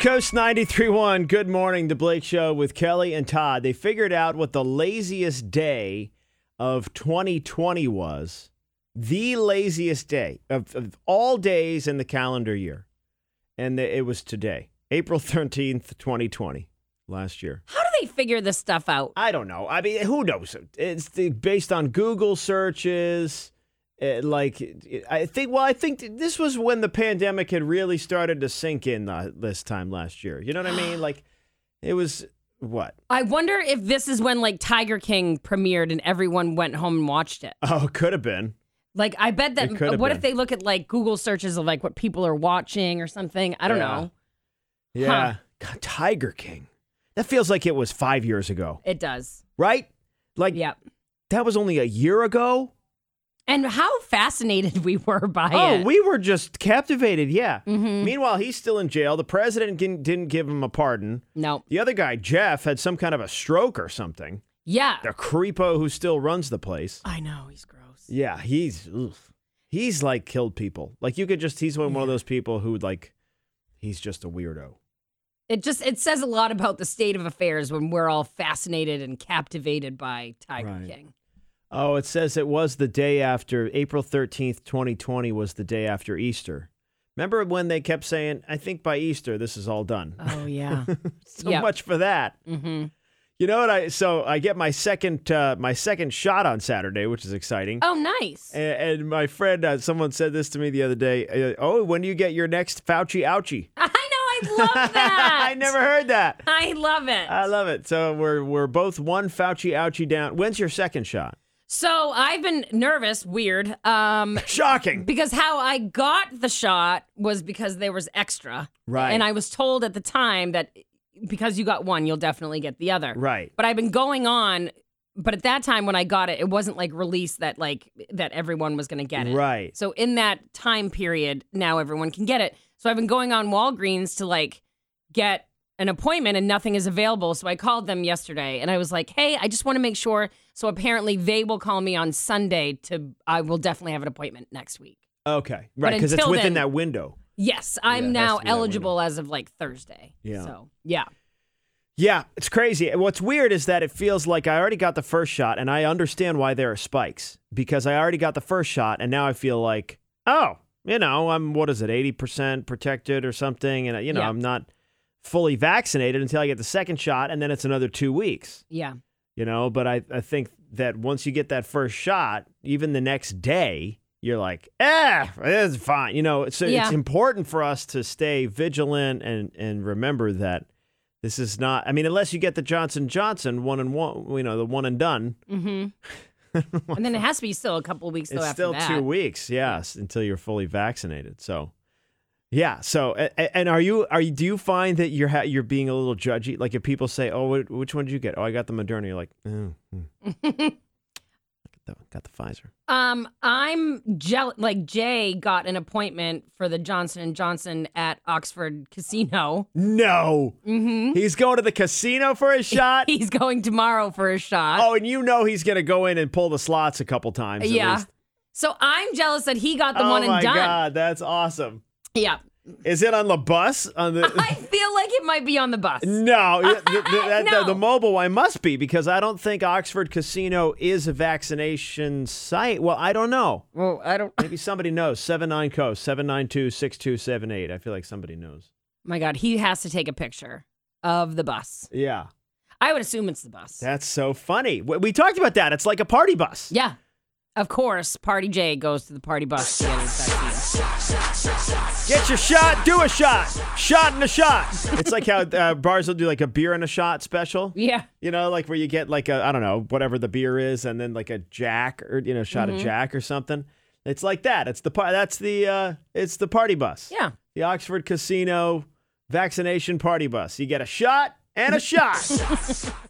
Coast 93.1, good morning, The Blake Show with Kelly and Todd. They figured out what the laziest day of 2020 was. The laziest day of all days in the calendar year. And it was today, April 13th, 2020, last year. How do they figure this stuff out? I don't know. I mean, who knows? It's based on Google searches. I think this was when the pandemic had really started to sink in this time last year. You know what I mean? Like, it was what? I wonder if this is when like Tiger King premiered and everyone went home and watched it. Oh, could have been. Like, I bet that. What if they look at like Google searches of like what people are watching or something? I don't know. Yeah. God, Tiger King. That feels like it was 5 years ago. It does. Right? Like, that was only a year ago. And how fascinated we were by it. Oh, we were just captivated, yeah. Mm-hmm. Meanwhile, he's still in jail. The president didn't give him a pardon. No. The other guy, Jeff, had some kind of a stroke or something. Yeah. The creepo who still runs the place. I know, he's gross. Yeah, he's like killed people. Like he's one of those people who like, he's just a weirdo. It says a lot about the state of affairs when we're all fascinated and captivated by Tiger King. Oh, it says it was the day after, April 13th, 2020 was the day after Easter. Remember when they kept saying, I think by Easter, this is all done. Oh, yeah. So much for that. Mm-hmm. You know what? I get my second shot on Saturday, which is exciting. Oh, nice. And my friend, someone said this to me the other day. When do you get your next Fauci ouchie? I know. I love that. I never heard that. I love it. I love it. So we're both one Fauci ouchie down. When's your second shot? So I've been nervous, weird. Shocking. Because how I got the shot was because there was extra. Right. And I was told at the time that because you got one, you'll definitely get the other. Right. But I've been going on, but at that time when I got it, it wasn't like released that everyone was going to get it. Right. So in that time period, now everyone can get it. So I've been going on Walgreens to like get an appointment and nothing is available. So I called them yesterday and I was like, hey, I just want to make sure. So apparently they will call me on Sunday I will definitely have an appointment next week. Okay. Right. Because it's within that window. Yes. I'm now eligible as of like Thursday. Yeah. So, yeah. Yeah. It's crazy. What's weird is that it feels like I already got the first shot and I understand why there are spikes because I already got the first shot and now I feel like, I'm, 80% protected or something. And, I'm not fully vaccinated until I get the second shot, and then it's another 2 weeks. Yeah. But I think that once you get that first shot, even the next day, you're like, it's fine. It's important for us to stay vigilant and remember that this is not, unless you get the Johnson & Johnson 1 and 1, the one and done. Mm-hmm. And then it has to be still a couple of weeks though after that. It's still 2 weeks, yes, until you're fully vaccinated. So yeah. So, and do you find that you're being a little judgy? Like if people say, "Oh, which one did you get?" "Oh, I got the Moderna." You're like, got the Pfizer. I'm jealous. Like Jay got an appointment for the Johnson & Johnson at Oxford Casino. No. Mm-hmm. He's going to the casino for his shot? He's going tomorrow for his shot. Oh, and he's going to go in and pull the slots a couple times. Yeah. At least. So I'm jealous that he got the one and done. Oh my God, that's awesome. Yeah. Is it on the bus? I feel like it might be on the bus. No, No. The mobile one must be because I don't think Oxford Casino is a vaccination site. Well, I don't know. Well, I don't. Maybe somebody knows. 79-COAST, 792-6278. I feel like somebody knows. My God, he has to take a picture of the bus. Yeah. I would assume it's the bus. That's so funny. We talked about that. It's like a party bus. Yeah. Of course, Party J goes to the party bus to get his vaccine. Get your shot, do a shot. Shot and a shot. It's like how bars will do like a beer and a shot special. Yeah. Like where you get like I don't know, whatever the beer is, and then like a Jack or shot of Jack or something. It's like that. It's the party bus. Yeah. The Oxford Casino vaccination party bus. You get a shot and a shot.